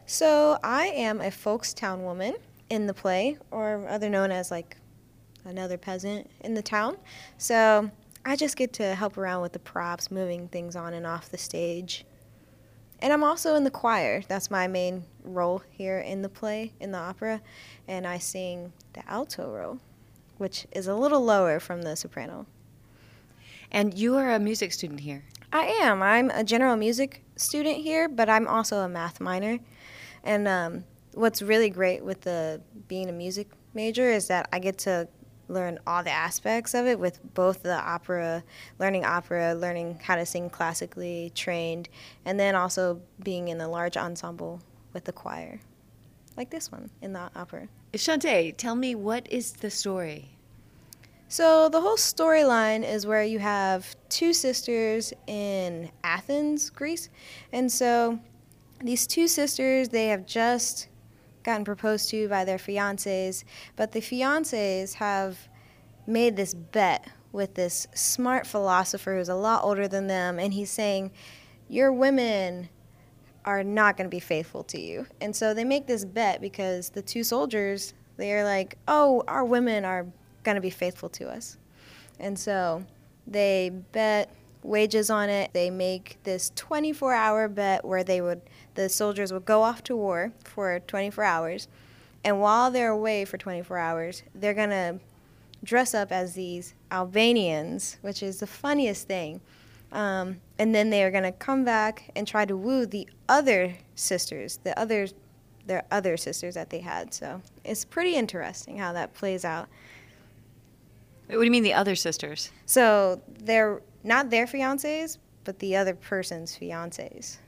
So I am a Folkestown woman in the play, or other known as like another peasant in the town. So I just get to help around with the props, moving things on and off the stage. And I'm also in the choir. That's my main role here in the play, in the opera. And I sing the alto role, which is a little lower from the soprano. And you are a music student here. I am. I'm a general music student here, but I'm also a math minor. And what's really great with being a music major is that I get to learn all the aspects of it with both the opera, learning how to sing classically trained, and then also being in a large ensemble with the choir, like this one in the opera. Shantae, tell me, what is the story? So the whole storyline is where you have two sisters in Athens, Greece. And so these two sisters, they have just gotten proposed to by their fiancés, but the fiancés have made this bet with this smart philosopher who's a lot older than them, and he's saying, your women are not going to be faithful to you. And so they make this bet because the two soldiers, they're like, oh, our women are going to be faithful to us. And so they bet wages on it. They make this 24-hour bet where the soldiers would go off to war for 24 hours. And while they're away for 24 hours, they're going to dress up as these Albanians, which is the funniest thing. And then they are going to come back and try to woo the other sisters, their other sisters that they had. So it's pretty interesting how that plays out. What do you mean the other sisters? So they're not their fiancés, but the other person's fiancés.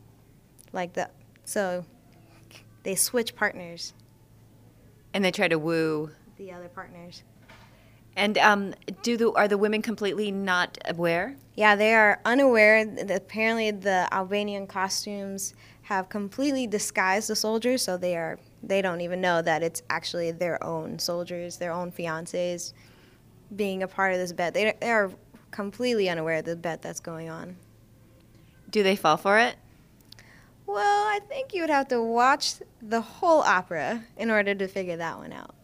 So they switch partners. And they try to woo The other partners. And are the women completely not aware? Yeah, they are unaware. Apparently, the Albanian costumes have completely disguised the soldiers, so they don't even know that it's actually their own soldiers, their own fiancés, being a part of this bet. They are completely unaware of the bet that's going on. Do they fall for it? Well, I think you would have to watch the whole opera in order to figure that one out.